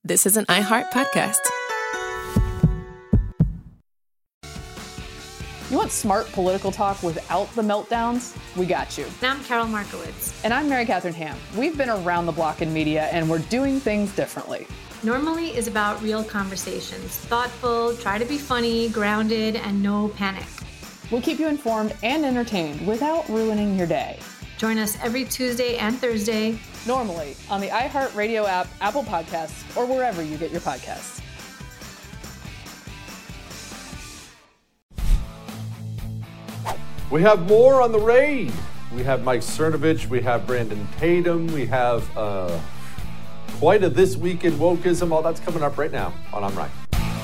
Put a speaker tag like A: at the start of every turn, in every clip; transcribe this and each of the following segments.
A: This is an iHeart podcast.
B: You want smart political talk without the meltdowns? We got you.
C: And I'm Carol Markowitz.
B: And I'm Mary Catherine Ham. We've been around the block in media, and we're doing things differently.
C: Normally is about real conversations. Thoughtful, try to be funny, grounded, and no panic.
B: We'll keep you informed and entertained without ruining your day.
C: Join us every Tuesday and Thursday.
B: Normally on the iHeartRadio app, Apple Podcasts, or wherever you get your podcasts.
D: We have more on the raid. We have Mike Cernovich. We have Brandon Tatum. We have quite a This Week in Wokeism. All that's coming up right now on I'm Right.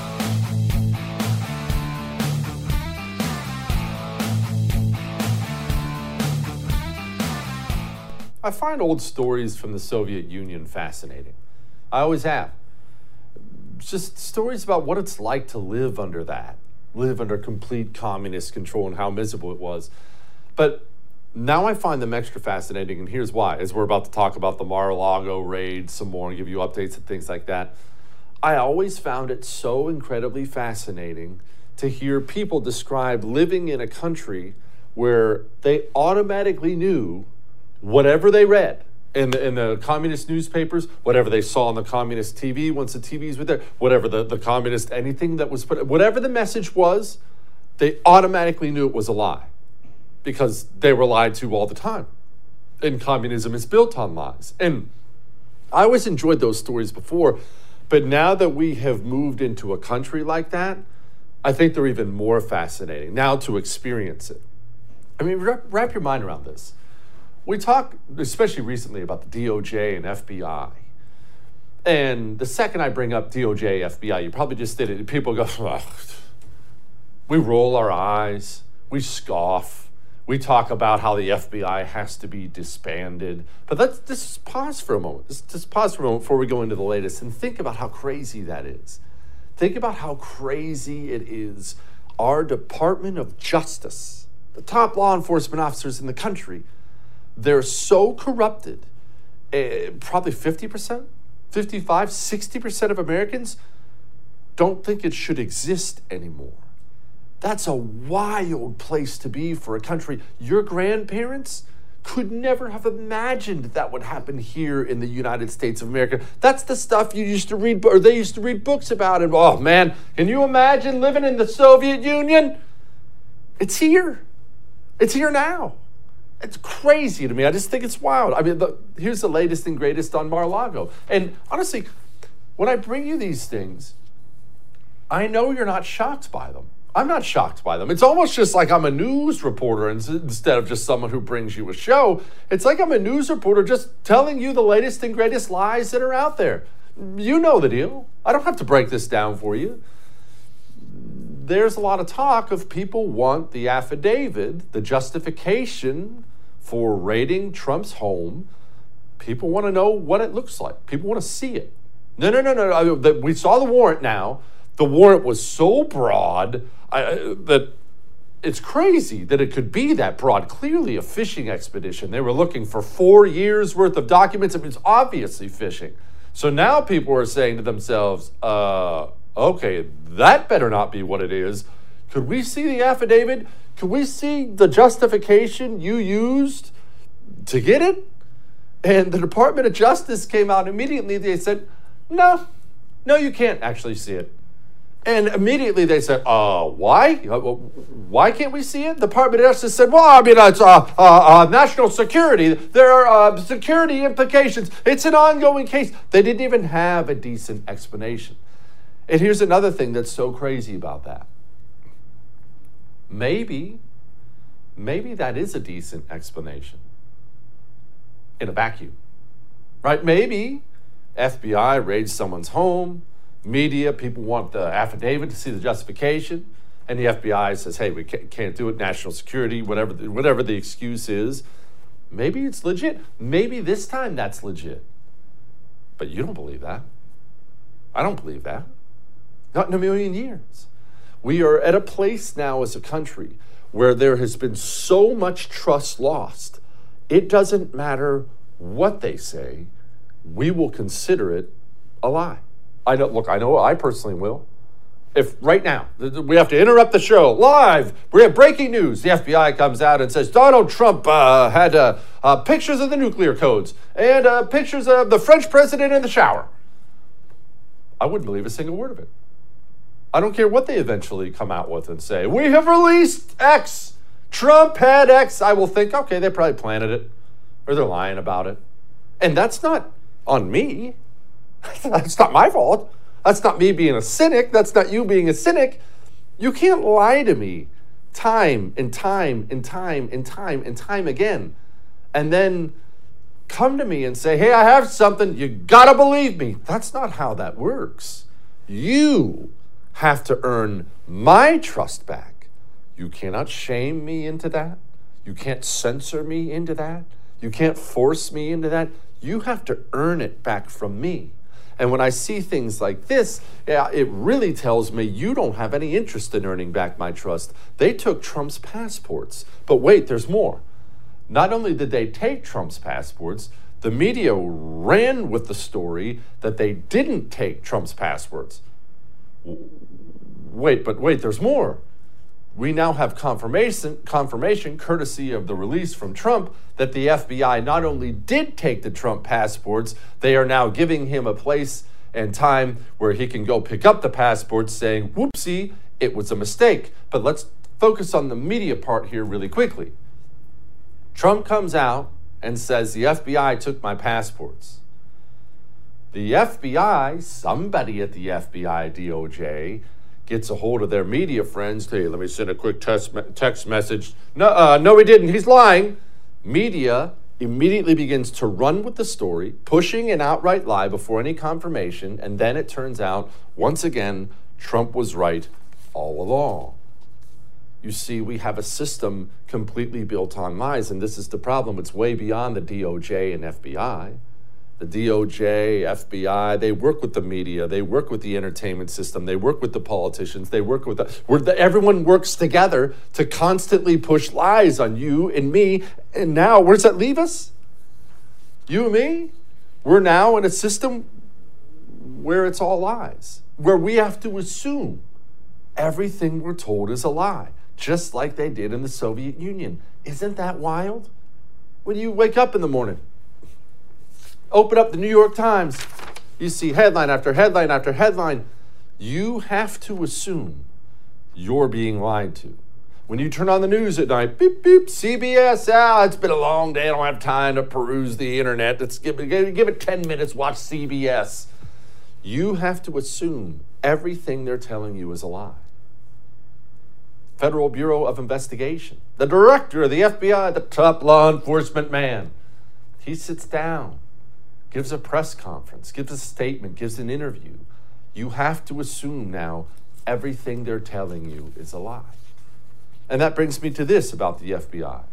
D: I find old stories from the Soviet Union fascinating. I always have. Just stories about what it's like to live under that. Live under complete communist control and how miserable it was. But now I find them extra fascinating, and here's why. As we're about to talk about the Mar-a-Lago raid some more and give you updates and things like that, I always found it so incredibly fascinating to hear people describe living in a country where they automatically knew whatever they read in the communist newspapers, whatever they saw on the communist TV, once the TVs were there, whatever the communist, anything that was put, whatever the message was, they automatically knew it was a lie because they were lied to all the time. And communism is built on lies. And I always enjoyed those stories before, but now that we have moved into a country like that, I think they're even more fascinating now to experience it. I mean, wrap your mind around this. We talk, especially recently, about the DOJ and FBI. And the second I bring up DOJ, FBI, you probably just did it, and people go, oh. We roll our eyes, we scoff, we talk about how the FBI has to be disbanded. But let's just pause for a moment. Just pause for a moment before we go into the latest and think about how crazy that is. Think about how crazy it is. Our Department of Justice, the top law enforcement officers in the country, they're so corrupted, probably 50%, 55, 60% of Americans don't think it should exist anymore. That's a wild place to be for a country. Your grandparents could never have imagined that would happen here in the United States of America. That's the stuff you used to read, or they used to read books about. And oh man, can you imagine living in the Soviet Union? It's here. It's here now. It's crazy to me. I just think it's wild. I mean, here's the latest and greatest on Mar-a-Lago. And honestly, when I bring you these things, I know you're not shocked by them. I'm not shocked by them. It's almost just like I'm a news reporter instead of just someone who brings you a show. It's like I'm a news reporter just telling you the latest and greatest lies that are out there. You know the deal. I don't have to break this down for you. There's a lot of talk of people want the affidavit, the justification for raiding Trump's home. People want to know what it looks like. People want to see it. No. We saw the warrant now. The warrant was so broad that it's crazy that it could be that broad. Clearly a fishing expedition. They were looking for 4 years worth of documents. It was obviously fishing. So now people are saying to themselves, okay, that better not be what it is. Could we see the affidavit? Could we see the justification you used to get it? And the Department of Justice came out immediately. They said, no, you can't actually see it. And immediately they said, why? Why can't we see it? The Department of Justice said, well, I mean, it's national security. There are security implications. It's an ongoing case. They didn't even have a decent explanation. And here's another thing that's so crazy about that. Maybe that is a decent explanation in a vacuum, right? Maybe FBI raids someone's home, media, people want the affidavit to see the justification, and the FBI says, hey, we can't do it, national security, whatever the excuse is. Maybe it's legit. Maybe this time that's legit. But you don't believe that. I don't believe that. Not in a million years. We are at a place now as a country where there has been so much trust lost. It doesn't matter what they say, we will consider it a lie. I know I personally will. If right now, we have to interrupt the show live, we have breaking news. The FBI comes out and says Donald Trump had pictures of the nuclear codes and pictures of the French president in the shower. I wouldn't believe a single word of it. I don't care what they eventually come out with and say, we have released X. Trump had X. I will think, okay, they probably planted it or they're lying about it. And that's not on me. That's not my fault. That's not me being a cynic. That's not you being a cynic. You can't lie to me time and time and time and time and time again. And then come to me and say, hey, I have something. You gotta believe me. That's not how that works. You have to earn my trust back. You cannot shame me into that. You can't censor me into that. You can't force me into that. You have to earn it back from me. And when I see things like this, it really tells me you don't have any interest in earning back my trust. They took Trump's passports. But wait, there's more. Not only did they take Trump's passports, the media ran with the story that they didn't take Trump's passports. Wait, there's more. We now have confirmation, courtesy of the release from Trump, that the FBI not only did take the Trump passports, they are now giving him a place and time where he can go pick up the passports saying, whoopsie, it was a mistake. But let's focus on the media part here really quickly. Trump comes out and says, the FBI took my passports. The FBI, somebody at the FBI, DOJ, gets a hold of their media friends. Hey, let me send a quick text message. No, he didn't. He's lying. Media immediately begins to run with the story, pushing an outright lie before any confirmation, and then it turns out, once again, Trump was right all along. You see, we have a system completely built on lies, and this is the problem. It's way beyond the DOJ and FBI. The DOJ, FBI, they work with the media, they work with the entertainment system, they work with the politicians, they work with everyone works together to constantly push lies on you and me. And now, where does that leave us? You and me? We're now in a system where it's all lies, where we have to assume everything we're told is a lie, just like they did in the Soviet Union. Isn't that wild? When you wake up in the morning, open up the New York Times, you see headline after headline after headline. You have to assume you're being lied to. When you turn on the news at night, beep, beep, CBS, it's been a long day, I don't have time to peruse the internet. Let's give it 10 minutes, watch CBS. You have to assume everything they're telling you is a lie. Federal Bureau of Investigation, the director of the FBI, the top law enforcement man, he sits down, gives a press conference, gives a statement, gives an interview. You have to assume now everything they're telling you is a lie. And that brings me to this about the FBI.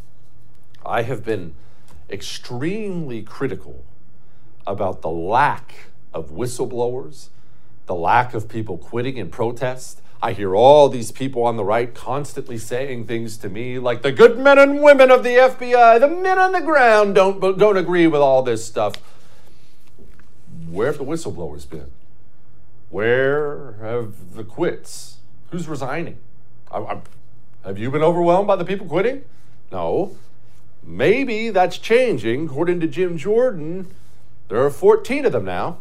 D: I have been extremely critical about the lack of whistleblowers, the lack of people quitting in protest. I hear all these people on the right constantly saying things to me like the good men and women of the FBI, the men on the ground don't agree with all this stuff. Where have the whistleblowers been? Where have the quits? Who's resigning? Have you been overwhelmed by the people quitting? No. Maybe that's changing. According to Jim Jordan, there are 14 of them now.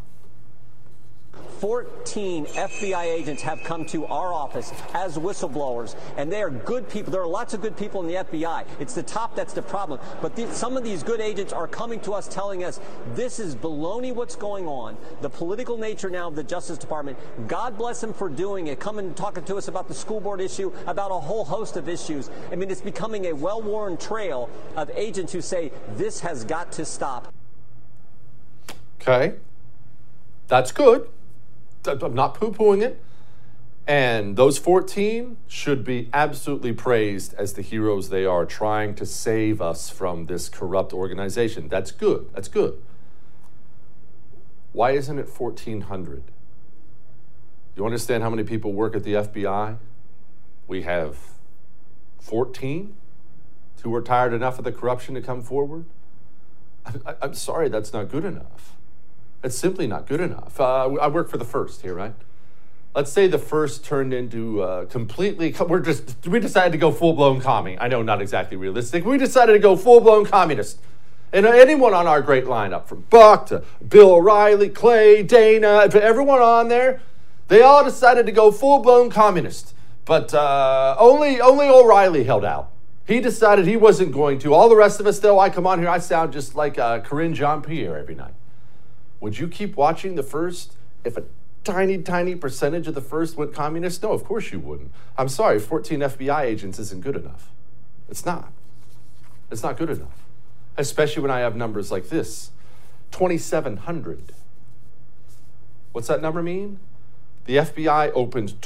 A: 14 FBI agents have come to our office as whistleblowers, and they are good people. There are lots of good people in the FBI. It's the top that's the problem. But some of these good agents are coming to us telling us this is baloney what's going on. The political nature now of the Justice Department, God bless them for doing it, coming and talking to us about the school board issue, about a whole host of issues. I mean, it's becoming a well-worn trail of agents who say this has got to stop.
D: Okay. That's good. I'm not poo-pooing it. And those 14 should be absolutely praised as the heroes they are, trying to save us from this corrupt organization. That's good. That's good. Why isn't it 1,400? You understand how many people work at the FBI? We have 14 who are tired enough of the corruption to come forward. I'm sorry, that's not good enough. It's simply not good enough. I work for the First here, right? Let's say the First turned into completely, we decided to go full-blown commie. I know, not exactly realistic. We decided to go full-blown communist. And anyone on our great lineup, from Buck to Bill O'Reilly, Clay, Dana, everyone on there, they all decided to go full-blown communist. But only O'Reilly held out. He decided he wasn't going to. All the rest of us, though, I come on here, I sound just like Corinne Jean-Pierre every night. Would you keep watching the First if a tiny percentage of the First went communist? No, of course you wouldn't. I'm sorry, 14 FBI agents isn't good enough. It's not. It's not good enough. Especially when I have numbers like this, 2,700. What's that number mean? The FBI opened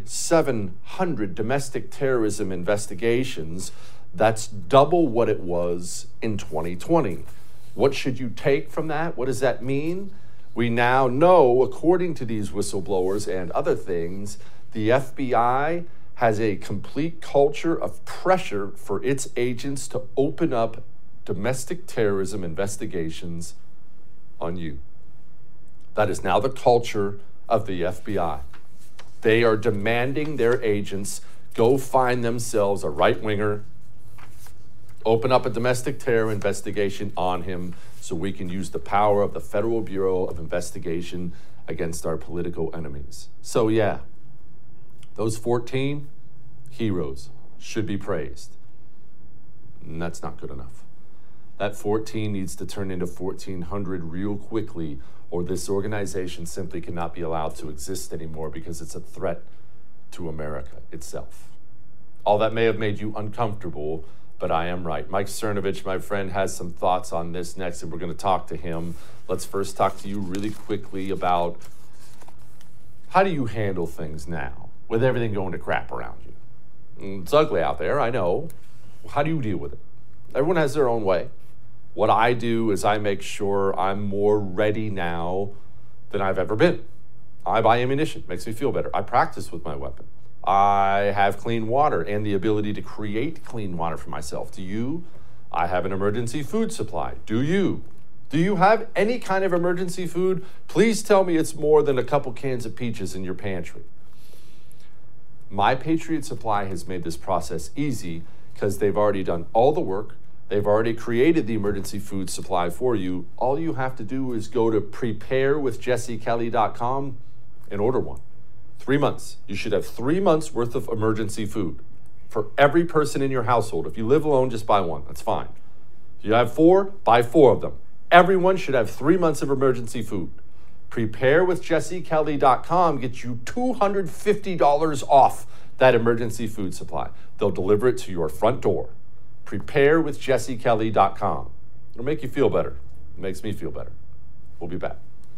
D: 2,700 domestic terrorism investigations. That's double what it was in 2020. What should you take from that? What does that mean? We now know, according to these whistleblowers and other things, the FBI has a complete culture of pressure for its agents to open up domestic terrorism investigations on you. That is now the culture of the FBI. They are demanding their agents go find themselves a right-winger, open up a domestic terror investigation on him so we can use the power of the Federal Bureau of Investigation against our political enemies. So yeah, those 14 heroes should be praised. And that's not good enough. That 14 needs to turn into 1,400 real quickly, or this organization simply cannot be allowed to exist anymore because it's a threat to America itself. All that may have made you uncomfortable, but I am right. Mike Cernovich, my friend, has some thoughts on this next, and we're going to talk to him. Let's first talk to you really quickly about how do you handle things now with everything going to crap around you? It's ugly out there, I know. How do you deal with it? Everyone has their own way. What I do is I make sure I'm more ready now than I've ever been. I buy ammunition, makes me feel better. I practice with my weapon. I have clean water and the ability to create clean water for myself. Do you? I have an emergency food supply. Do you? Do you have any kind of emergency food? Please tell me it's more than a couple cans of peaches in your pantry. My Patriot Supply has made this process easy because they've already done all the work. They've already created the emergency food supply for you. All you have to do is go to preparewithjessekelly.com and order one. 3 months. You should have 3 months worth of emergency food for every person in your household. If you live alone, just buy one. That's fine. If you have 4, buy 4 of them. Everyone should have 3 months of emergency food. Preparewithjessekelly.com gets you $250 off that emergency food supply. They'll deliver it to your front door. Preparewithjessekelly.com. It'll make you feel better. It makes me feel better. We'll be back.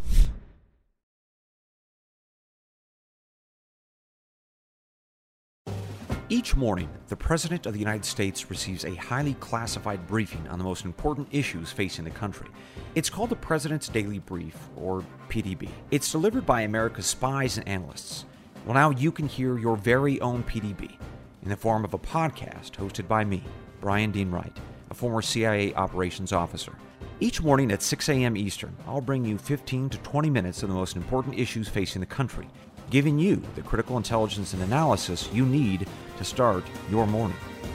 E: Each morning, the President of the United States receives a highly classified briefing on the most important issues facing the country. It's called the President's Daily Brief, or PDB. It's delivered by America's spies and analysts. Well, now you can hear your very own PDB in the form of a podcast hosted by me, Brian Dean Wright, a former CIA operations officer. Each morning at 6 a.m. Eastern, I'll bring you 15 to 20 minutes of the most important issues facing the country, giving you the critical intelligence and analysis you need to start your morning.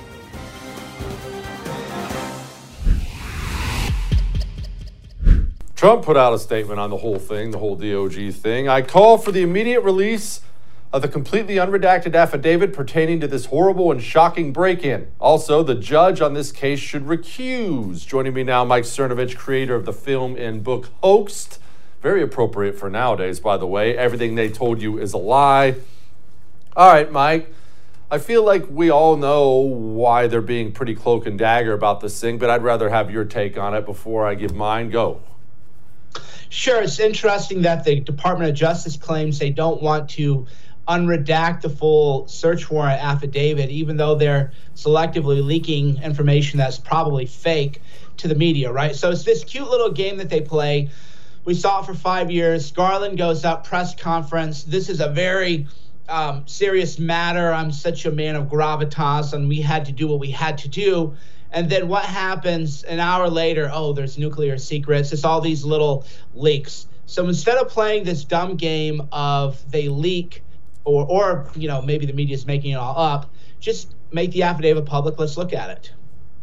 D: Trump put out a statement on the whole thing, the whole DOJ thing. I call for the immediate release of the completely unredacted affidavit pertaining to this horrible and shocking break-in. Also, the judge on this case should recuse. Joining me now, Mike Cernovich, creator of the film and book Hoaxed. Very appropriate for nowadays, by the way. Everything they told you is a lie. All right, Mike. I feel like we all know why they're being pretty cloak and dagger about this thing, but I'd rather have your take on it before I give mine. Go.
F: Sure. It's interesting that the Department of Justice claims they don't want to unredact the full search warrant affidavit, even though they're selectively leaking information that's probably fake to the media, right? So it's this cute little game that they play. We saw it for 5 years. Garland goes up, press conference. This is a very serious matter. I'm such a man of gravitas, and we had to do what we had to do. And then what happens an hour later? Oh, there's nuclear secrets. It's all these little leaks. So instead of playing this dumb game of they leak or maybe the media is making it all up, just make the affidavit public. Let's look at it.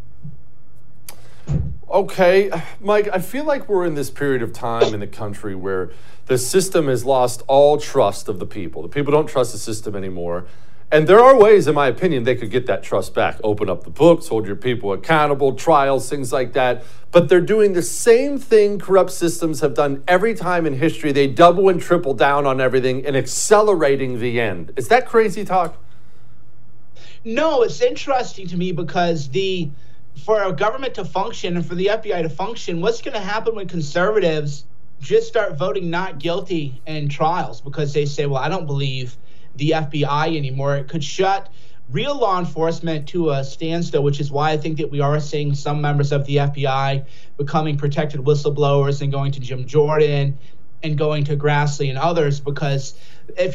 D: Okay, Mike, I feel like we're in this period of time in the country where the system has lost all trust of the people. The people don't trust the system anymore. And there are ways, in my opinion, they could get that trust back. Open up the books, hold your people accountable, trials, things like that. But they're doing the same thing corrupt systems have done every time in history. They double and triple down on everything and accelerating the end. Is that crazy talk?
F: No, it's interesting to me because for a government to function and for the FBI to function, what's going to happen when conservatives just start voting not guilty in trials because they say, well, I don't believe the FBI anymore? It could shut real law enforcement to a standstill, which is why I think that we are seeing some members of the FBI becoming protected whistleblowers and going to Jim Jordan and going to Grassley and others. Because there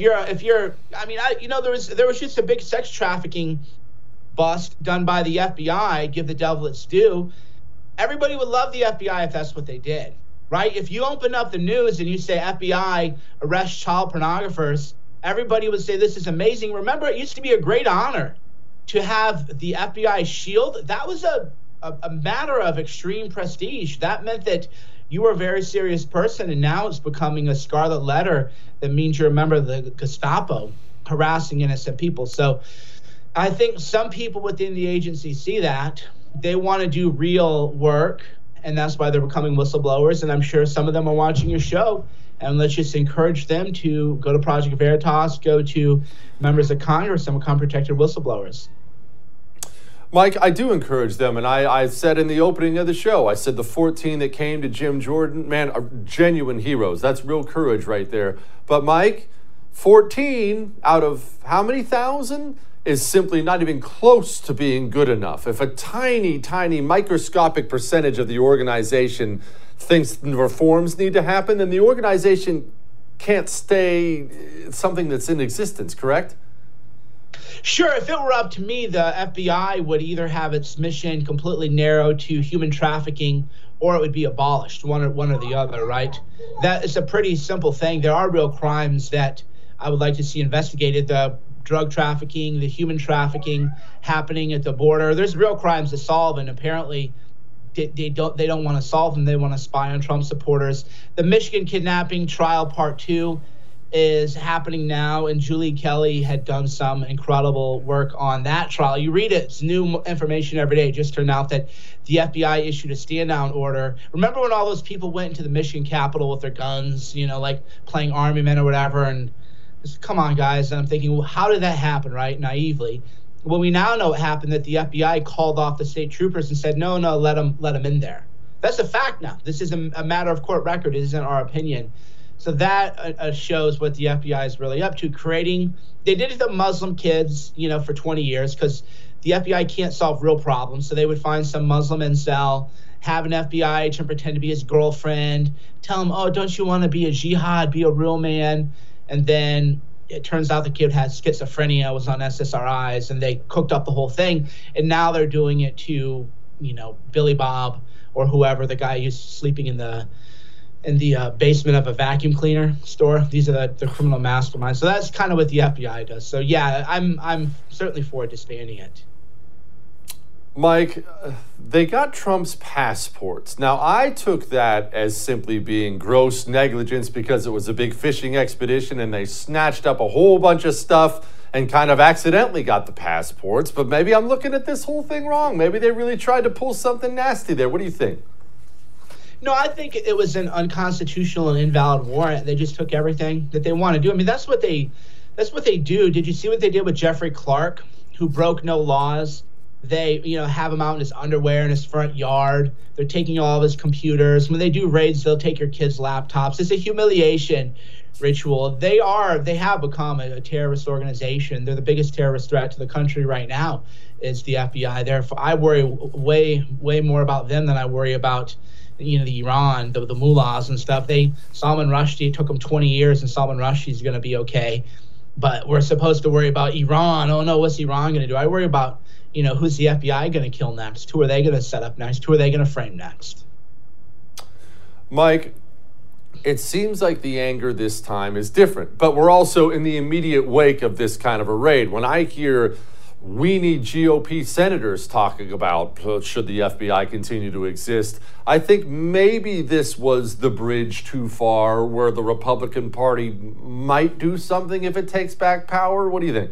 F: was just a big sex trafficking bust done by the FBI, give the devil its due. Everybody would love the FBI if that's what they did, right? If you open up the news and you say FBI arrests child pornographers, everybody would say this is amazing. Remember, it used to be a great honor to have the FBI shield. That was a matter of extreme prestige. That meant that you were a very serious person, and now it's becoming a scarlet letter that means you're a member of the Gestapo harassing innocent people. So I think some people within the agency see that. They want to do real work, and that's why they're becoming whistleblowers. And I'm sure some of them are watching your show. And let's just encourage them to go to Project Veritas, go to members of Congress, and become protected whistleblowers.
D: Mike, I do encourage them, and I said in the opening of the show, I said the 14 that came to Jim Jordan, man, are genuine heroes. That's real courage right there. But Mike, 14 out of how many thousand is simply not even close to being good enough. If a tiny, tiny microscopic percentage of the organization thinks reforms need to happen, then the organization can't stay something that's in existence, correct?
F: Sure. If it were up to me, the FBI would either have its mission completely narrowed to human trafficking or it would be abolished, one or the other, right? That is a pretty simple thing. There are real crimes that I would like to see investigated. The drug trafficking, the human trafficking happening at the border. There's real crimes to solve, and apparently they don't want to solve them. They want to spy on Trump supporters. The Michigan kidnapping trial part 2 is happening now, and Julie Kelly had done some incredible work on that trial. You read it, it's new information every day. It just turned out that the FBI issued a stand-down order. Remember when all those people went into the Michigan Capitol with their guns, like playing army men or whatever, and just, come on, guys. And I'm thinking, well, how did that happen, right, naively? Well, we now know it happened that the FBI called off the state troopers and said, no, let them in there. That's a fact now. This is a matter of court record. It isn't our opinion. So that shows what the FBI is really up to, they did it to Muslim kids, for 20 years because the FBI can't solve real problems. So they would find some Muslim incel, have an FBI agent pretend to be his girlfriend, tell him, oh, don't you want to be a jihad, be a real man? And then it turns out the kid has schizophrenia, was on SSRIs, and they cooked up the whole thing. And now they're doing it to, Billy Bob or whoever, the guy who's sleeping in the basement of a vacuum cleaner store. These are the criminal masterminds. So that's kind of what the FBI does. So yeah, I'm certainly for disbanding it.
D: Mike, they got Trump's passports. Now, I took that as simply being gross negligence because it was a big fishing expedition and they snatched up a whole bunch of stuff and kind of accidentally got the passports. But maybe I'm looking at this whole thing wrong. Maybe they really tried to pull something nasty there. What do you think?
F: No, I think it was an unconstitutional and invalid warrant. They just took everything that they want to do. I mean, that's what they do. Did you see what they did with Jeffrey Clark, who broke no laws? They, have him out in his underwear in his front yard. They're taking all of his computers. When they do raids, they'll take your kids' laptops. It's a humiliation ritual. They have become a terrorist organization. They're the biggest terrorist threat to the country right now is the FBI. Therefore, I worry way more about them than I worry about the Iran, the mullahs and stuff. Salman Rushdie, it took them 20 years, and Salman Rushdie's going to be okay. But we're supposed to worry about Iran. Oh, no, what's Iran going to do? I worry about, who's the FBI going to kill next? Who are they going to set up next? Who are they going to frame next?
D: Mike, It seems like the anger this time is different, but we're also in the immediate wake of this kind of a raid. When I hear we need GOP senators talking about should the FBI continue to exist, I think maybe this was the bridge too far where the Republican Party might do something if it takes back power. What do you think?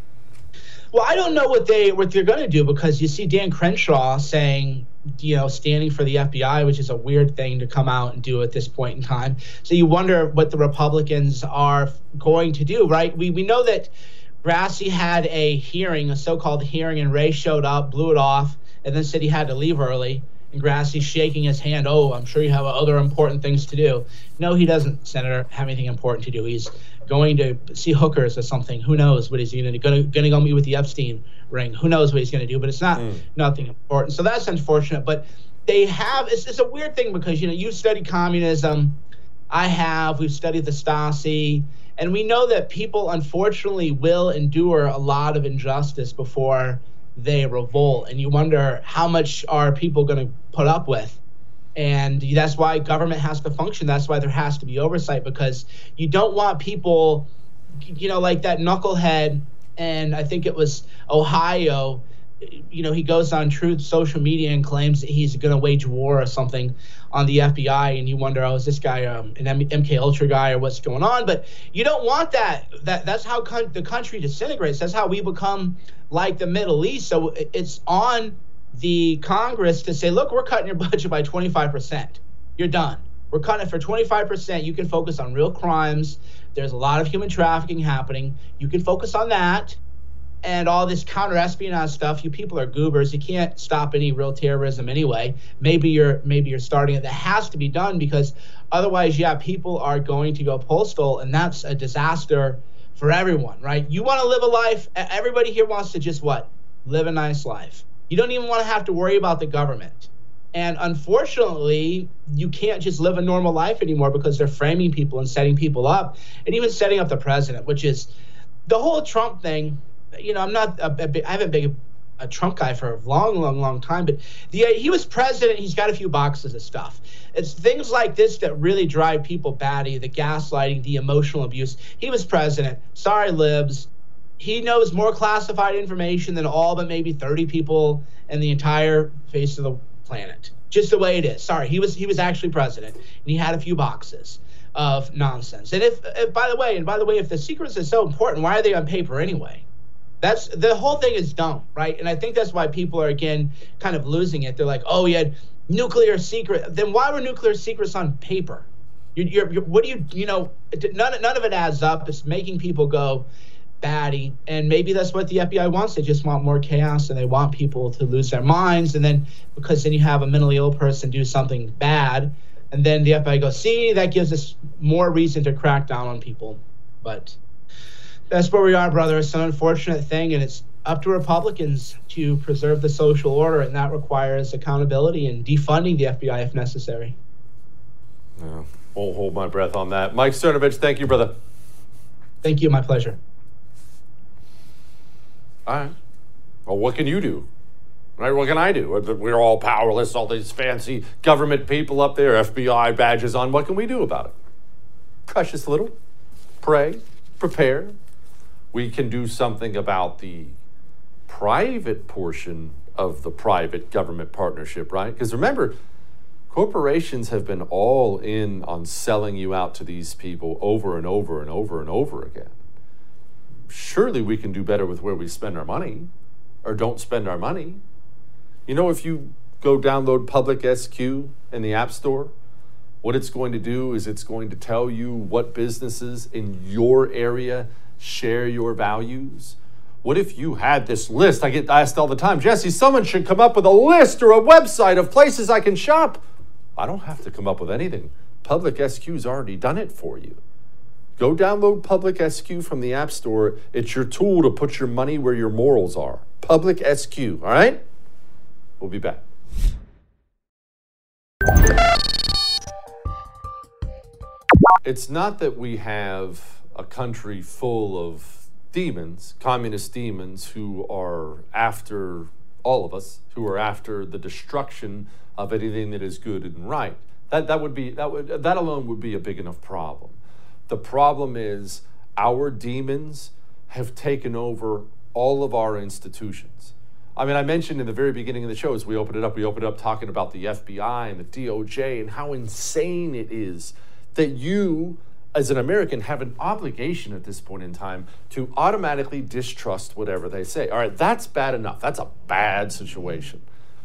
F: Well, I don't know what they're going to do, because you see Dan Crenshaw saying, standing for the FBI, which is a weird thing to come out and do at this point in time. So you wonder what the Republicans are going to do, right? We know that Grassley had a hearing, a so-called hearing, and Wray showed up, blew it off, and then said he had to leave early. And Grassley's shaking his hand. Oh, I'm sure you have other important things to do. No, he doesn't, Senator, have anything important to do. He's going to see hookers or something. Who knows what he's going to do? Going to go meet with the Epstein ring. Who knows what he's going to do? But it's not nothing important. So that's unfortunate. But they have, it's a weird thing, because, you've studied communism. I have. We've studied the Stasi. And we know that people, unfortunately, will endure a lot of injustice before they revolt. And you wonder, how much are people going to put up with? And that's why government has to function. That's why there has to be oversight, because you don't want people, like that knucklehead, and I think it was Ohio, he goes on Truth social media and claims that he's going to wage war or something on the FBI, and you wonder, is this guy an MK Ultra guy, or what's going on? But you don't want that. That's how the country disintegrates. That's how we become like the Middle East. So it's on the Congress to say, look, we're cutting your budget by 25%. You're done. We're cutting it for 25%. You can focus on real crimes. There's a lot of human trafficking happening. You can focus on that. And all this counter-espionage stuff, you people are goobers. You can't stop any real terrorism anyway. Maybe you're starting it. That has to be done, because otherwise, people are going to go postal, and that's a disaster for everyone, right? You want to live a life. Everybody here wants to just live a nice life. You don't even want to have to worry about the government. And unfortunately, you can't just live a normal life anymore, because they're framing people and setting people up, and even setting up the president, which is the whole Trump thing. I haven't been a Trump guy for a long time, but he was president. He's got a few boxes of stuff. It's things like this that really drive people batty, the gaslighting, the emotional abuse. He was president. Sorry, libs. He knows more classified information than all but maybe 30 people in the entire face of the planet. Just the way it is. Sorry, he was actually president, and he had a few boxes of nonsense. And if by the way, if the secrets are so important, why are they on paper anyway? That's the whole thing is dumb, right? And I think that's why people are, again, kind of losing it. They're like, oh, you had nuclear secret. Then why were nuclear secrets on paper? What do you none of it adds up. It's making people go batty. And maybe that's what the FBI wants. They just want more chaos, and they want people to lose their minds. And then, because then you have a mentally ill person do something bad, and then the FBI goes, see, that gives us more reason to crack down on people. But that's where we are, brother. It's an unfortunate thing, and it's up to Republicans to preserve the social order, and that requires accountability and defunding the FBI if necessary.
D: Yeah, won't hold my breath on that. Mike Cernovich, thank you, brother.
F: Thank you. My pleasure.
D: All right. Well, what can you do? Right? What can I do? We're all powerless, all these fancy government people up there, FBI badges on. What can we do about it? Precious little. Pray. Prepare. We can do something about the private portion of the private government partnership, right? Because remember, corporations have been all in on selling you out to these people over and over and over and over again. Surely we can do better with where we spend our money, or don't spend our money. If you go download Public SQ in the App Store, what it's going to do is it's going to tell you what businesses in your area share your values. What if you had this list? I get asked all the time, Jesse, someone should come up with a list or a website of places I can shop. I don't have to come up with anything. Public SQ's already done it for you. Go download Public SQ from the App Store. It's your tool to put your money where your morals are. Public SQ, all right? We'll be back. It's not that we have a country full of demons, communist demons, who are after all of us, who are after the destruction of anything that is good and right. That alone would be a big enough problem. The problem is our demons have taken over all of our institutions. I mean, I mentioned in the very beginning of the show, as we opened it up talking about the FBI and the DOJ and how insane it is that you, as an American, have an obligation at this point in time to automatically distrust whatever they say. All right, that's bad enough. That's a bad situation.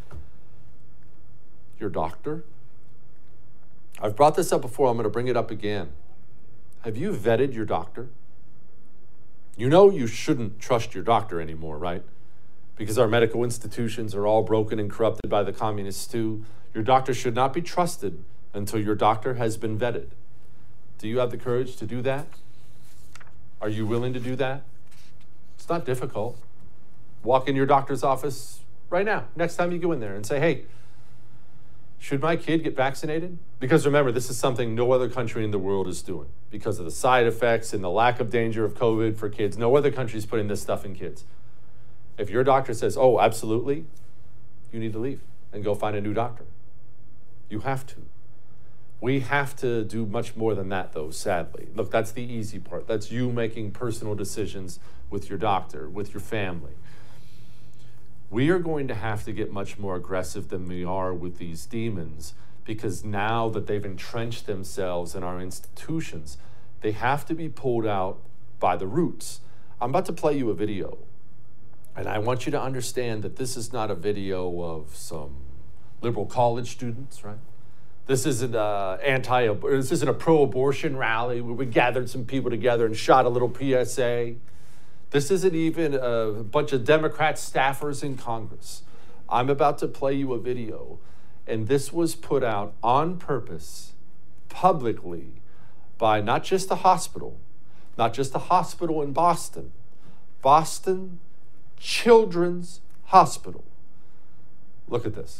D: Your doctor? I've brought this up before. I'm going to bring it up again. Have you vetted your doctor? You know you shouldn't trust your doctor anymore, right? Because our medical institutions are all broken and corrupted by the communists too. Your doctor should not be trusted until your doctor has been vetted. Do you have the courage to do that? Are you willing to do that? It's not difficult. Walk in your doctor's office right now, next time you go in there, and say, hey, should my kid get vaccinated? Because remember, this is something no other country in the world is doing. Because of the side effects and the lack of danger of COVID for kids, no other country is putting this stuff in kids. If your doctor says, oh, absolutely, you need to leave and go find a new doctor. You have to. We have to do much more than that, though, sadly. Look, that's the easy part. That's you making personal decisions with your doctor, with your family. We are going to have to get much more aggressive than we are with these demons, because now that they've entrenched themselves in our institutions, they have to be pulled out by the roots. I'm about to play you a video. And I want you to understand that this is not a video of some liberal college students, right? This isn't a pro-abortion rally where we gathered some people together and shot a little PSA. This isn't even a bunch of Democrat staffers in Congress. I'm about to play you a video, and this was put out on purpose, publicly, by not just the hospital in Boston Children's Hospital. Look at this.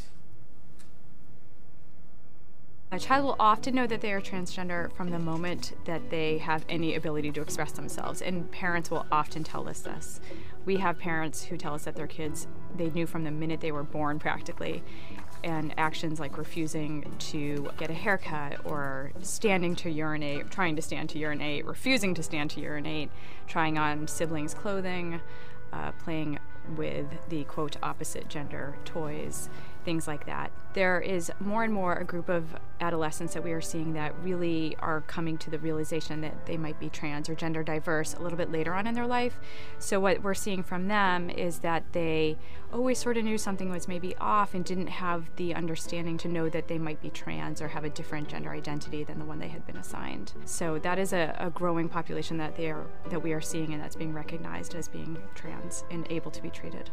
G: A child will often know that they are transgender from the moment that they have any ability to express themselves, and parents will often tell us this. We have parents who tell us that their kids, they knew from the minute they were born practically, and actions like refusing to get a haircut or standing to urinate, trying to stand to urinate, refusing to stand to urinate, trying on siblings' clothing, playing with the, quote, opposite gender toys, things like that. There is more and more a group of adolescents that we are seeing that really are coming to the realization that they might be trans or gender diverse a little bit later on in their life. So what we're seeing from them is that they always sort of knew something was maybe off and didn't have the understanding to know that they might be trans or have a different gender identity than the one they had been assigned. So that is a growing population that we are seeing, and that's being recognized as being trans and able to be treated.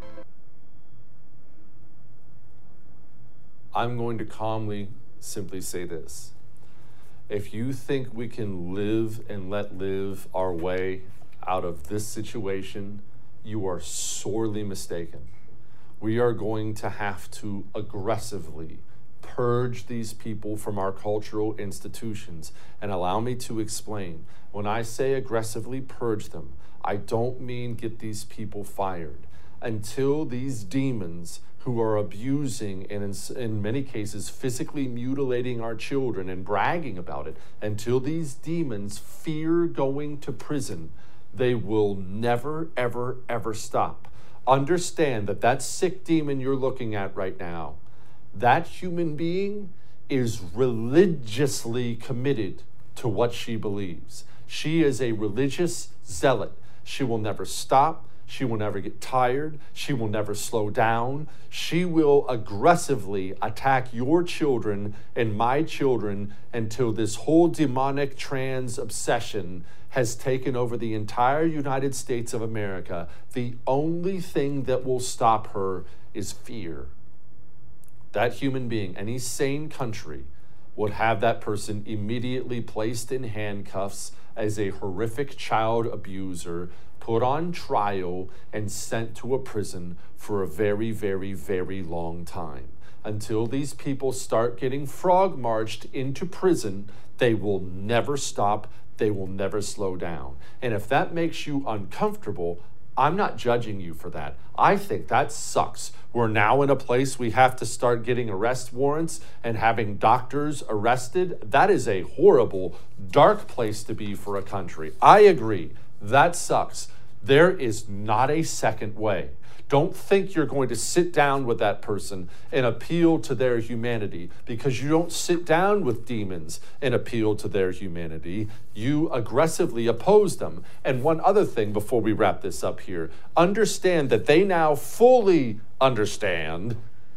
D: I'm going to calmly simply say this. If you think we can live and let live our way out of this situation, you are sorely mistaken. We are going to have to aggressively purge these people from our cultural institutions. And allow me to explain. When I say aggressively purge them, I don't mean get these people fired. Until these demons who are abusing and in many cases physically mutilating our children and bragging about it, until these demons fear going to prison, they will never, ever, ever stop. Understand that that sick demon you're looking at right now, that human being is religiously committed to what she believes. She is a religious zealot. She will never stop. She will never get tired. She will never slow down. She will aggressively attack your children and my children until this whole demonic trans obsession has taken over the entire United States of America. The only thing that will stop her is fear. That human being, any sane country, would have that person immediately placed in handcuffs as a horrific child abuser, put on trial, and sent to a prison for a very, very, very long time. Until these people start getting frog marched into prison, they will never stop. They will never slow down. And if that makes you uncomfortable, I'm not judging you for that. I think that sucks. We're now in a place we have to start getting arrest warrants and having doctors arrested. That is a horrible, dark place to be for a country. I agree. That sucks. There is not a second way. Don't think you're going to sit down with that person and appeal to their humanity, because you don't sit down with demons and appeal to their humanity. You aggressively oppose them. And one other thing before we wrap this up here, understand that they now fully understand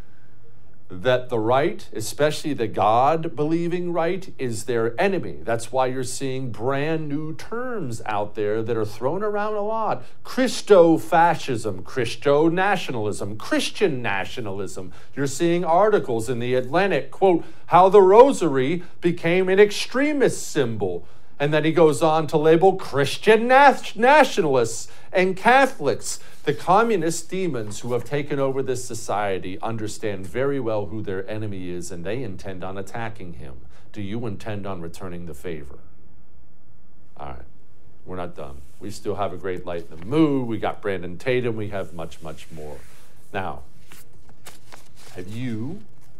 D: that the right, especially the God-believing right, is their enemy. That's why you're seeing brand new terms out there that are thrown around a lot. Christo-fascism, Christo-nationalism, Christian nationalism. You're seeing articles in the Atlantic, quote, how the rosary became an extremist symbol. And then he goes on to label Christian nationalists and Catholics. The communist demons who have taken over this society understand very well who their enemy is, and they intend on attacking him. Do you intend on returning the favor? All right, we're not done. We still have a great light in the mood. We got Brandon Tatum. We have much, much more. Now, have you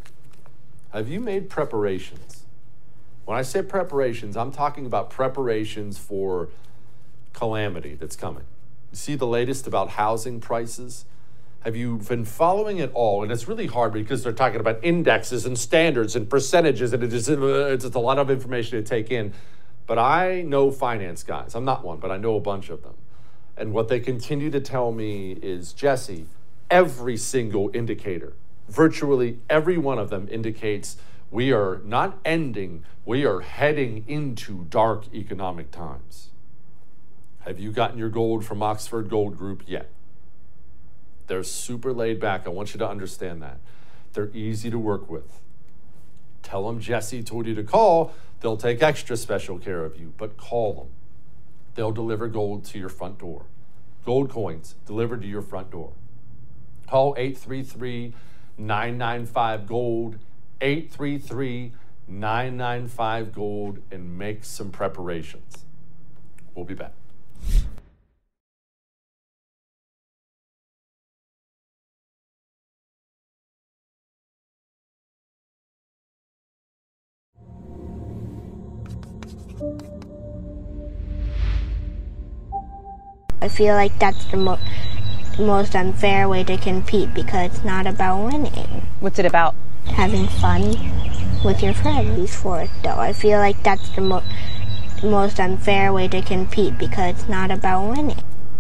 D: made preparations? When I say preparations, I'm talking about preparations for calamity that's coming. You see the latest about housing prices? Have you been following it all? And it's really hard because they're talking about indexes and standards and percentages, and it's a lot of information to take in. But I know finance guys. I'm not one, but I know a bunch of them. And what they continue to tell me is, Jesse, every single indicator, virtually every one of them indicates we are not ending, we are heading into dark economic times. Have you gotten your gold from Oxford Gold Group yet? They're super laid back. I want you to understand that. They're easy to work with. Tell them Jesse told you to call. They'll take extra special care of you, but call them. They'll deliver gold to your front door. Gold coins delivered to your front door. Call 833-995-GOLD, 833-995-GOLD, and make some preparations. We'll be back.
H: I feel like that's the most unfair way to compete, because it's not about winning.
B: What's it about?
H: Having fun with your friends for it, though. I feel like that's the most unfair way to compete, because it's not about winning.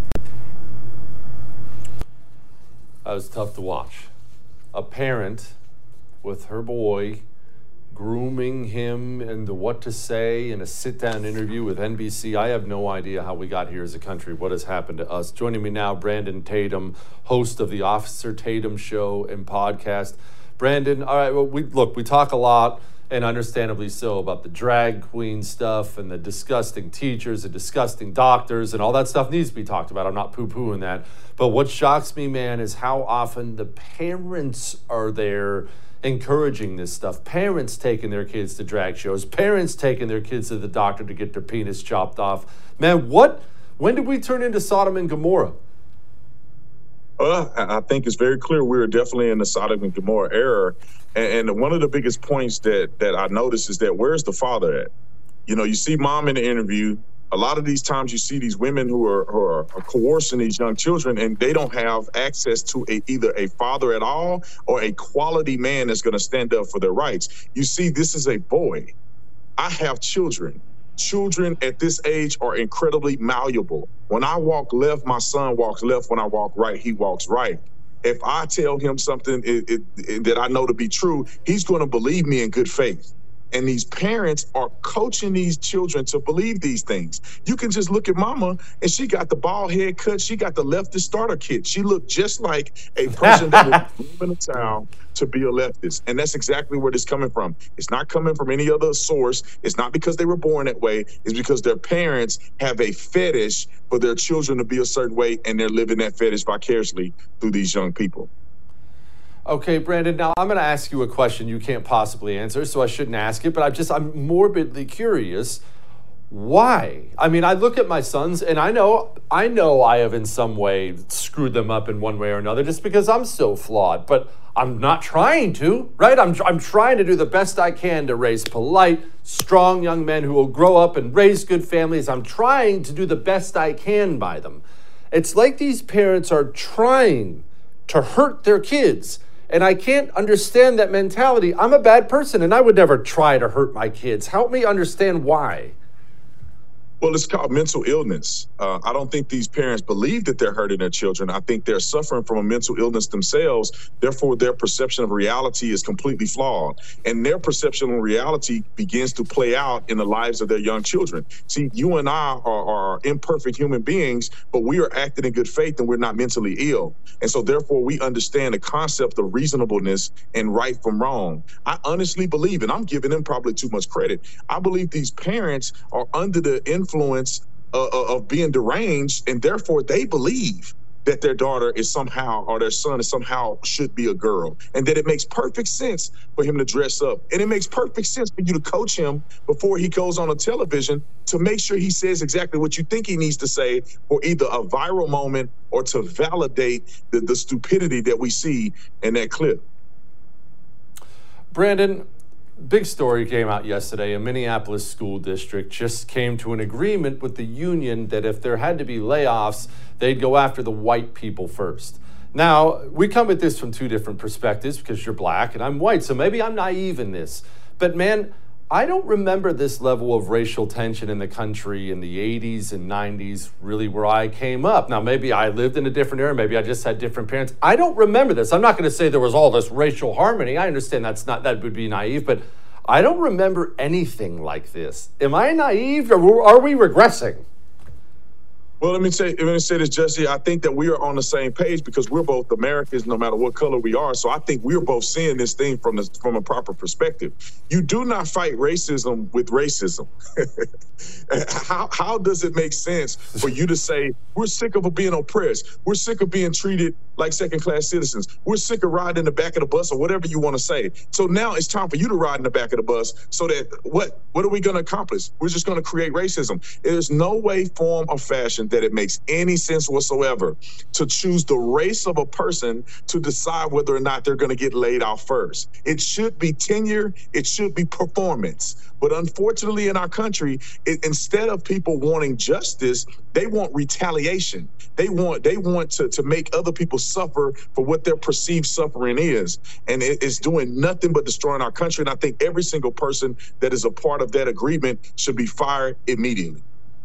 D: That was tough to watch. A parent with her boy grooming him into what to say in a sit-down interview with NBC. I have no idea how we got here as a country, what has happened to us. Joining me now, Brandon Tatum, host of the Officer Tatum Show and podcast. Brandon, all right, well, we talk a lot, and understandably so, about the drag queen stuff and the disgusting teachers and disgusting doctors, and all that stuff needs to be talked about. I'm not poo-pooing that. But what shocks me, man, is how often the parents are there encouraging this stuff. Parents taking their kids to drag shows. Parents taking their kids to the doctor to get their penis chopped off. Man, when did we turn into Sodom and Gomorrah?
I: I think it's very clear we were definitely in the Sodom and Gomorrah era. And one of the biggest points that I noticed is that where's the father at? You know, you see mom in the interview. A lot of these times you see these women who are coercing these young children, and they don't have access to either a father at all or a quality man that's going to stand up for their rights. You see, this is a boy. I have children. Children at this age are incredibly malleable. When I walk left, my son walks left. When I walk right, he walks right. If I tell him something that I know to be true, he's going to believe me in good faith. And these parents are coaching these children to believe these things. You can just look at mama, and she got the bald head cut. She got the leftist starter kit. She looked just like a person that was in a town to be a leftist. And that's exactly where this is coming from. It's not coming from any other source. It's not because they were born that way. It's because their parents have a fetish for their children to be a certain way, and they're living that fetish vicariously through these young people.
D: Okay, Brandon, now I'm going to ask you a question you can't possibly answer, so I shouldn't ask it, but I'm morbidly curious. Why? I mean, I look at my sons and I know I have in some way screwed them up in one way or another just because I'm so flawed, but I'm not trying to, right? I'm trying to do the best I can to raise polite, strong young men who will grow up and raise good families. I'm trying to do the best I can by them. It's like these parents are trying to hurt their kids. And I can't understand that mentality. I'm a bad person and I would never try to hurt my kids. Help me understand why.
I: Well, it's called mental illness. I don't think these parents believe that they're hurting their children. I think they're suffering from a mental illness themselves. Therefore, their perception of reality is completely flawed. And their perception of reality begins to play out in the lives of their young children. See, you and I are imperfect human beings, but we are acting in good faith and we're not mentally ill. And so therefore, we understand the concept of reasonableness and right from wrong. I honestly believe, and I'm giving them probably too much credit, I believe these parents are under the influence of being deranged, and therefore they believe that their daughter is somehow, or their son is somehow should be a girl, and that it makes perfect sense for him to dress up. And it makes perfect sense for you to coach him before he goes on a television to make sure he says exactly what you think he needs to say for either a viral moment or to validate the stupidity that we see in that clip.
D: Brandon, big story came out yesterday. A Minneapolis school district just came to an agreement with the union that if there had to be layoffs, they'd go after the white people first. Now, we come at this from two different perspectives because you're black and I'm white, so maybe I'm naive in this. But man, I don't remember this level of racial tension in the country in the 80s and 90s, really where I came up. Now, maybe I lived in a different era. Maybe I just had different parents. I don't remember this. I'm not going to say there was all this racial harmony. I understand that would be naive, but I don't remember anything like this. Am I naive or are we regressing?
I: Well, let me say this, Jesse. I think that we are on the same page because we're both Americans, no matter what color we are. So I think we're both seeing this thing from a proper perspective. You do not fight racism with racism. How does it make sense for you to say, we're sick of being oppressed, we're sick of being treated like second-class citizens, we're sick of riding in the back of the bus, or whatever you want to say. So now it's time for you to ride in the back of the bus so that what are we going to accomplish? We're just going to create racism. There's no way, form, or fashion that it makes any sense whatsoever to choose the race of a person to decide whether or not they're going to get laid off first. It should be tenure. It should be performance. But unfortunately, in our country, instead of people wanting justice, they want retaliation. They want to make other people suffer for what their perceived suffering is. And it's doing nothing but destroying our country. And I think every single person that is a part of that agreement should be fired immediately.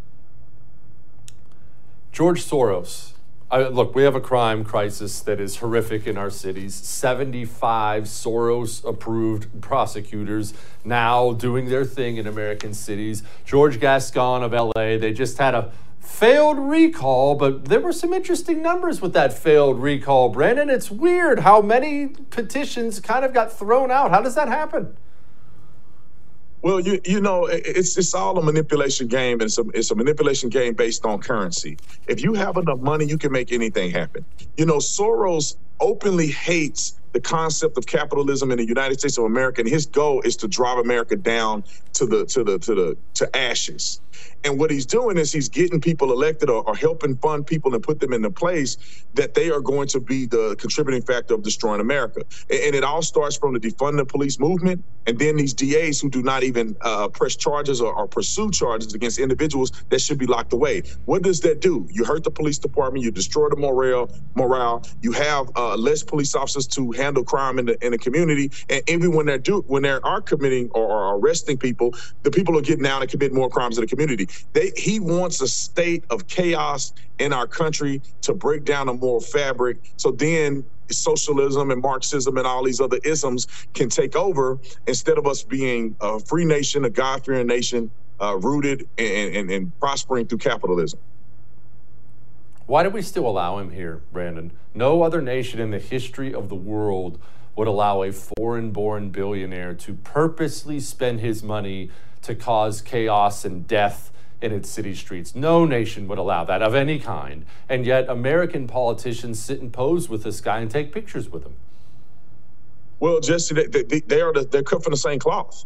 I: George
D: Soros. Look, we have a crime crisis that is horrific in our cities. 75 Soros-approved prosecutors now doing their thing in American cities. George Gascon of LA, they just had a failed recall, but there were some interesting numbers with that failed recall, Brandon. It's weird how many petitions kind of got thrown out. How does that happen?
I: Well, you know, it's all a manipulation game, and it's a manipulation game based on currency. If you have enough money, you can make anything happen. You know, Soros openly hates the concept of capitalism in the United States of America, and his goal is to drive America down to ashes. And what he's doing is he's getting people elected or helping fund people and put them in the place that they are going to be the contributing factor of destroying America. And it all starts from the defund the police movement, and then these DAs who do not even press charges or pursue charges against individuals that should be locked away. What does that do? You hurt the police department, you destroy the morale, you have less police officers to handle crime in the community, and even when they are committing or arresting people, the people are getting out and commit more crimes in the community. He wants a state of chaos in our country to break down the moral fabric, so then socialism and Marxism and all these other isms can take over instead of us being a free nation, a God-fearing nation, rooted and prospering through capitalism.
D: Why do we still allow him here, Brandon? No other nation in the history of the world would allow a foreign-born billionaire to purposely spend his money to cause chaos and death in its city streets. No nation would allow that of any kind. And yet American politicians sit and pose with this guy and take pictures with him.
I: Well, Jesse, they're cut from the same cloth.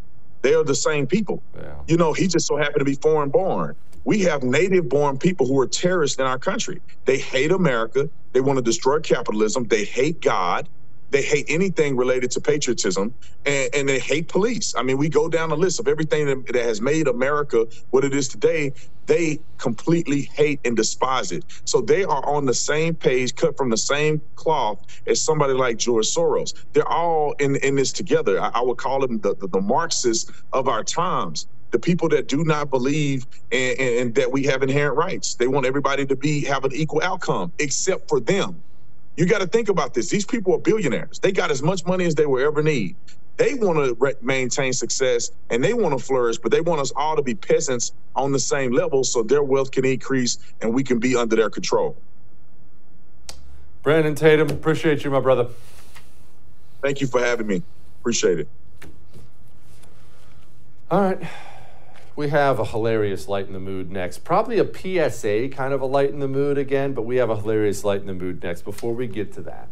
I: They are the same people.
D: Yeah.
I: You know, he just so happened to be foreign born. We have native born people who are terrorists in our country. They hate America. They want to destroy capitalism. They hate God. They hate anything related to patriotism, and they hate police. I mean, we go down the list of everything that has made America what it is today. They completely hate and despise it. So they are on the same page, cut from the same cloth as somebody like George Soros. They're all in this together. I would call them the Marxists of our times. The people that do not believe and that we have inherent rights. They want everybody to have an equal outcome, except for them. You got to think about this. These people are billionaires. They got as much money as they will ever need. They want to maintain success and they want to flourish, but they want us all to be peasants on the same level so their wealth can increase and we can be under their control.
D: Brandon Tatum, appreciate you, my brother.
I: Thank you for having me. Appreciate it.
D: All right. We have a hilarious light in the mood next. Probably a PSA kind of a light in the mood again, but we have a hilarious light in the mood next. Before we get to that,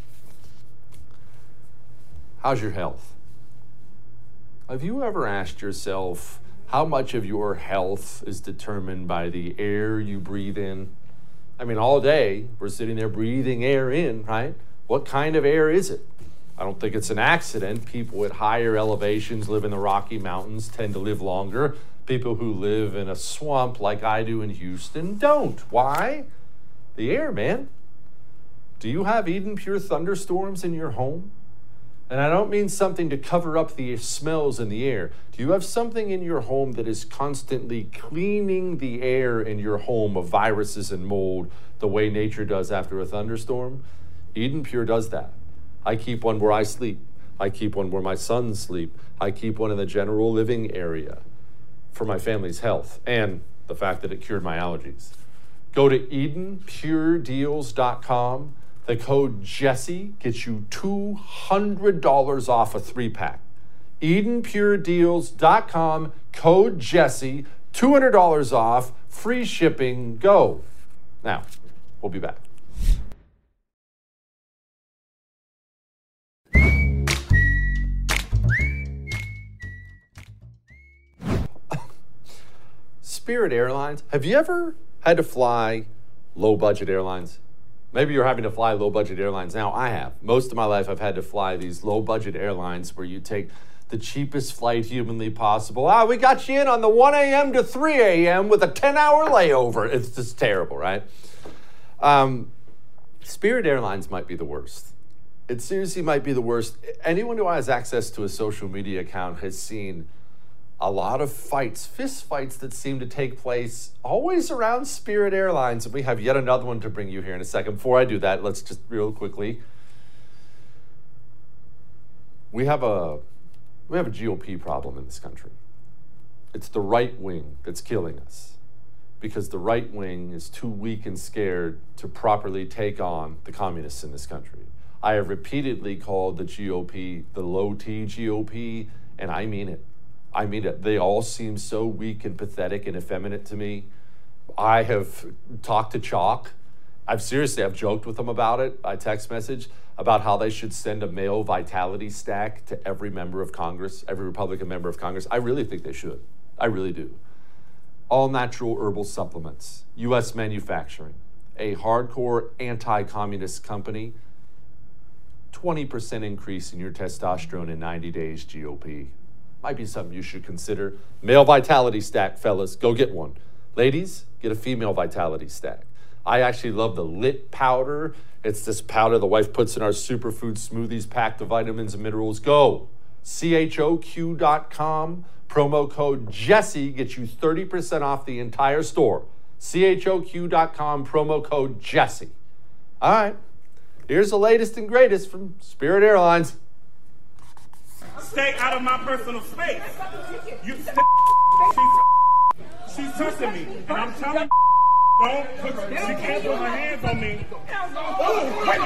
D: how's your health? Have you ever asked yourself how much of your health is determined by the air you breathe in? I mean, all day we're sitting there breathing air in, right? What kind of air is it? I don't think it's an accident. People at higher elevations live in the Rocky Mountains tend to live longer. People who live in a swamp like I do in Houston don't. Why? The air, man. Do you have Eden Pure thunderstorms in your home? And I don't mean something to cover up the smells in the air. Do you have something in your home that is constantly cleaning the air in your home of viruses and mold the way nature does after a thunderstorm? Eden Pure does that. I keep one where I sleep. I keep one where my sons sleep. I keep one in the general living area for my family's health and the fact that it cured my allergies. Go to EdenPureDeals.com. The code Jesse gets you $200 off a 3-pack. EdenPureDeals.com, code Jesse, $200 off, free shipping, go. Now, we'll be back. Spirit Airlines. Have you ever had to fly low-budget airlines? Maybe you're having to fly low-budget airlines now. I have. Most of my life, I've had to fly these low-budget airlines where you take the cheapest flight humanly possible. We got you in on the 1 a.m. to 3 a.m. with a 10-hour layover. It's just terrible, right? Spirit Airlines might be the worst. It seriously might be the worst. Anyone who has access to a social media account has seen a lot of fights, fist fights that seem to take place always around Spirit Airlines. And we have yet another one to bring you here in a second. Before I do that, let's just real quickly. We have a GOP problem in this country. It's the right wing that's killing us because the right wing is too weak and scared to properly take on the communists in this country. I have repeatedly called the GOP the low T GOP, and I mean it. I mean it. They all seem so weak and pathetic and effeminate to me. I have talked to Chalk. I've joked with them about it by text message about how they should send a male vitality stack to every member of Congress, every Republican member of Congress. I really think they should. I really do. All natural herbal supplements, U.S. manufacturing, a hardcore anti-communist company, 20% increase in your testosterone in 90 days, GOP. Might be something you should consider. Male vitality stack, fellas, go get one. Ladies, get a female vitality stack. I actually love the Lit powder. It's this powder the wife puts in our superfood smoothies packed of vitamins and minerals. Go. CHOQ.com. Promo code Jesse gets you 30% off the entire store. CHOQ.com. Promo code Jesse. All right. Here's the latest and greatest from Spirit Airlines.
J: Stay out of my personal space. She's touching me, and I'm telling you, don't put, she can't put her hands on me. Oh, wait.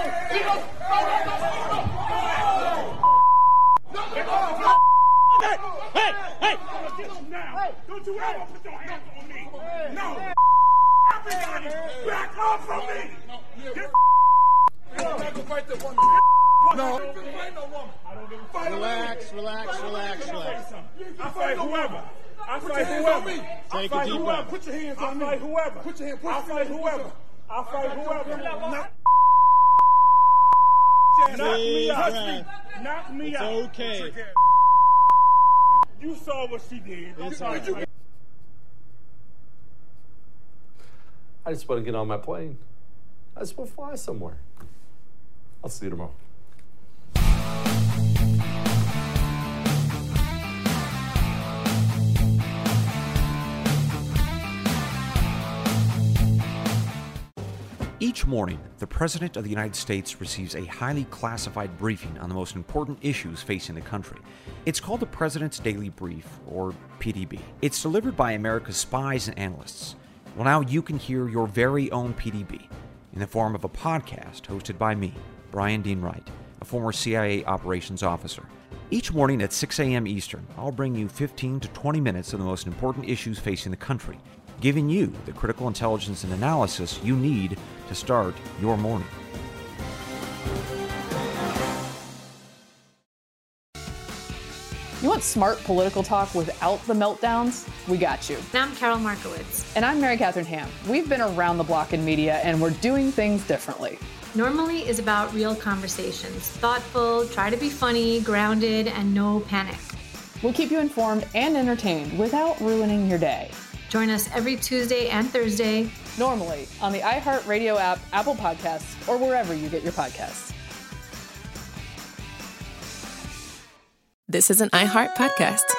J: Hey! Now, don't you ever put your hands on me. No. Everybody, back off from me. No.
K: Relax.
J: I fight whoever. I fight whoever.
K: Take a deep breath.
J: Put your hands on me. I fight whoever. Put your hands. I fight whoever. I fight whoever. Knock me out.
K: It's okay.
J: You saw what she did.
K: It's all right.
D: I just want to get on my plane. I just want to fly somewhere. I'll see you tomorrow.
E: Each morning, the President of the United States receives a highly classified briefing on the most important issues facing the country. It's called the President's Daily Brief, or PDB. It's delivered by America's spies and analysts. Well, now you can hear your very own PDB in the form of a podcast hosted by me, Brian Dean Wright, a former CIA operations officer. Each morning at 6 a.m. Eastern, I'll bring you 15 to 20 minutes of the most important issues facing the country, giving you the critical intelligence and analysis you need to start your morning.
B: You want smart political talk without the meltdowns? We got you.
C: And I'm Carol Markowitz.
B: And I'm Mary Catherine Ham. We've been around the block in media, and we're doing things differently.
C: Normally is about real conversations. Thoughtful, try to be funny, grounded, and no panic.
B: We'll keep you informed and entertained without ruining your day.
C: Join us every Tuesday and Thursday.
B: Normally on the iHeartRadio app, Apple Podcasts, or wherever you get your podcasts.
L: This is an iHeart podcast.